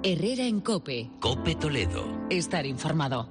Herrera en COPE. COPE Toledo. Estar informado.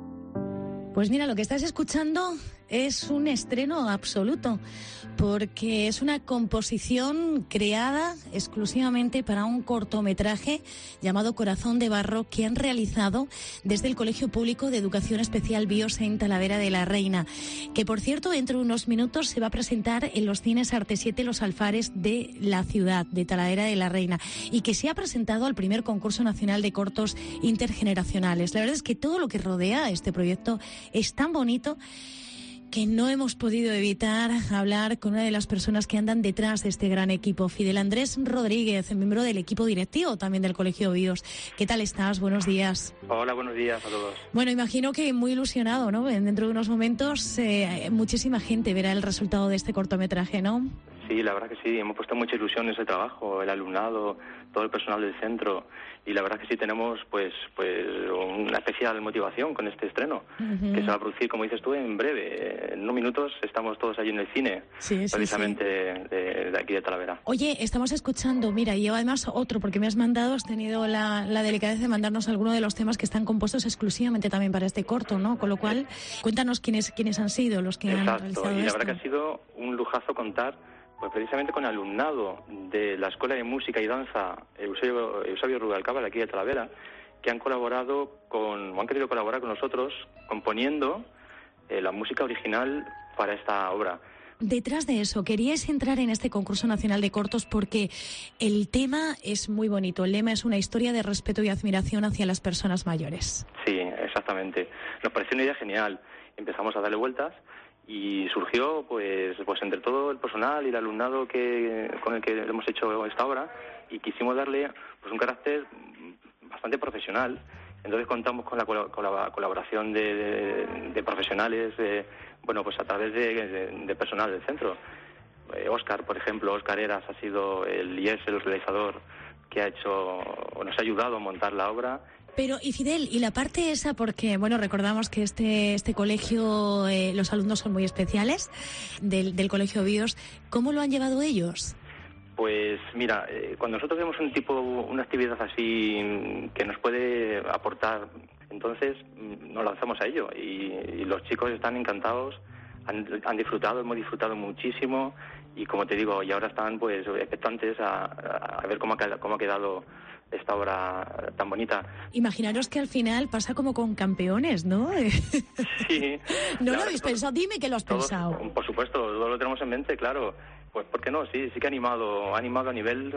Pues mira, lo que estás escuchando es un estreno absoluto, porque es una composición creada exclusivamente para un cortometraje llamado Corazón de Barro, que han realizado desde el Colegio Público de Educación Especial BIOS en Talavera de la Reina, que por cierto dentro de unos minutos se va a presentar en los cines Arte 7 Los Alfares de la ciudad de Talavera de la Reina, y que se ha presentado al primer concurso nacional de cortos intergeneracionales. La verdad es que todo lo que rodea este proyecto es tan bonito que no hemos podido evitar hablar con una de las personas que andan detrás de este gran equipo, Fidel Andrés Rodríguez, miembro del equipo directivo también del Colegio BIOS. ¿Qué tal estás? Buenos días. Hola, buenos días a todos. Bueno, imagino que muy ilusionado, ¿no? Dentro de unos momentos muchísima gente verá el resultado de este cortometraje, ¿no? Sí, la verdad que sí, hemos puesto mucha ilusión en ese trabajo, el alumnado, todo el personal del centro, y la verdad que sí tenemos pues una especial motivación con este estreno, que se va a producir, como dices tú, en breve. En unos minutos estamos todos allí en el cine, precisamente de aquí de Talavera. Oye, estamos escuchando, mira, y yo además otro, porque me has mandado, has tenido la delicadeza de mandarnos alguno de los temas que están compuestos exclusivamente también para este corto, ¿no? Con lo cual, cuéntanos quiénes han sido los que han realizado esto. Y la verdad que ha sido un lujazo contar pues precisamente con el alumnado de la Escuela de Música y Danza Eusebio Rubalcaba, de aquí de Talavera, que han querido colaborar con nosotros componiendo la música original para esta obra. Detrás de eso, queríais entrar en este concurso nacional de cortos porque el tema es muy bonito. El lema es una historia de respeto y admiración hacia las personas mayores. Sí, exactamente. Nos pareció una idea genial. Empezamos a darle vueltas y surgió pues entre todo el personal y el alumnado con el que hemos hecho esta obra, y quisimos darle pues un carácter bastante profesional. Entonces contamos con la colaboración de profesionales, pues a través de personal del centro. Óscar, por ejemplo, Óscar Eras ha sido el realizador que nos ha ayudado a montar la obra. Pero, y Fidel, y la parte esa, porque, recordamos que este colegio, los alumnos son muy especiales, del Colegio BIOS, ¿cómo lo han llevado ellos? Pues mira, cuando nosotros vemos una actividad así que nos puede aportar, entonces nos lanzamos a ello, y los chicos están encantados, han disfrutado, hemos disfrutado muchísimo, y como te digo, y ahora están pues expectantes a ver cómo ha quedado esta obra tan bonita. Imaginaros que al final pasa como con Campeones, ¿no? Sí. ¿No lo habéis pensado? Dime que lo has pensado. Por supuesto, todo lo tenemos en mente, claro. Pues ¿por qué no? Sí que ha animado a nivel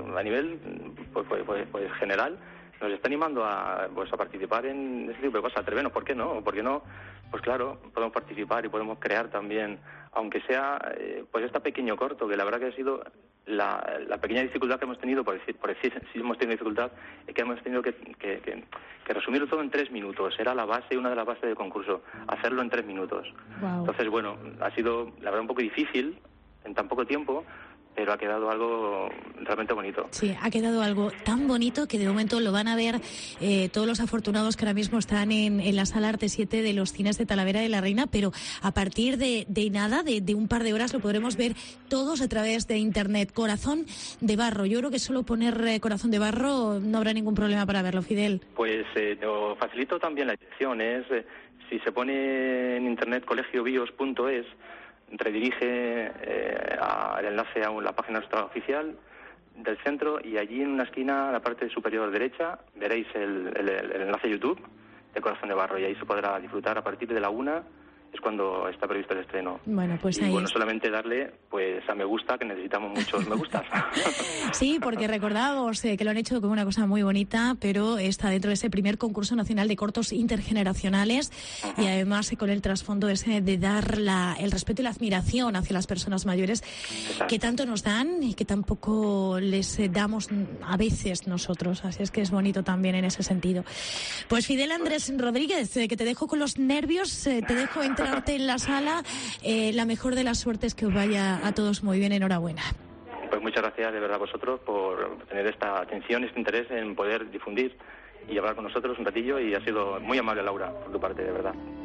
pues general. Nos está animando a participar en ese tipo de cosas. Atrevernos, ¿por qué no? ¿Por qué no? Pues claro, podemos participar y podemos crear también, aunque sea pues este pequeño corto, que la verdad que ha sido la pequeña dificultad que hemos tenido, por decir si hemos tenido dificultad, es que hemos tenido que resumirlo todo en 3 minutos. Era una de las bases del concurso, hacerlo en 3 minutos. Wow. Entonces, ha sido la verdad un poco difícil en tan poco tiempo, pero ha quedado algo realmente bonito. Sí, ha quedado algo tan bonito que de momento lo van a ver todos los afortunados que ahora mismo están en la sala Arte 7 de los cines de Talavera de la Reina, pero a partir de un par de horas lo podremos ver todos a través de internet. Corazón de Barro. Yo creo que solo poner Corazón de Barro no habrá ningún problema para verlo, Fidel. Pues lo facilito también la dirección. Si se pone en internet colegiobios.es, redirige el enlace a la página nuestra oficial del centro, y allí en una esquina, a la parte superior derecha, veréis el enlace a YouTube de Corazón de Barro, y ahí se podrá disfrutar a partir de la 1. Es cuando está previsto el estreno. Bueno, pues ahí solamente darle pues a me gusta, que necesitamos muchos me gustas. Sí, porque recordamos que lo han hecho como una cosa muy bonita, pero está dentro de ese primer concurso nacional de cortos intergeneracionales, y además con el trasfondo ese de dar el respeto y la admiración hacia las personas mayores. Exacto. Que tanto nos dan y que tampoco les damos a veces nosotros. Así es que es bonito también en ese sentido. Pues Fidel Andrés Rodríguez, que te dejo con los nervios, te dejo entrarte en la sala. La mejor de las suertes, que os vaya a todos muy bien. Enhorabuena. Pues muchas gracias de verdad a vosotros por tener esta atención, este interés en poder difundir y hablar con nosotros un ratillo, y ha sido muy amable, Laura, por tu parte, de verdad.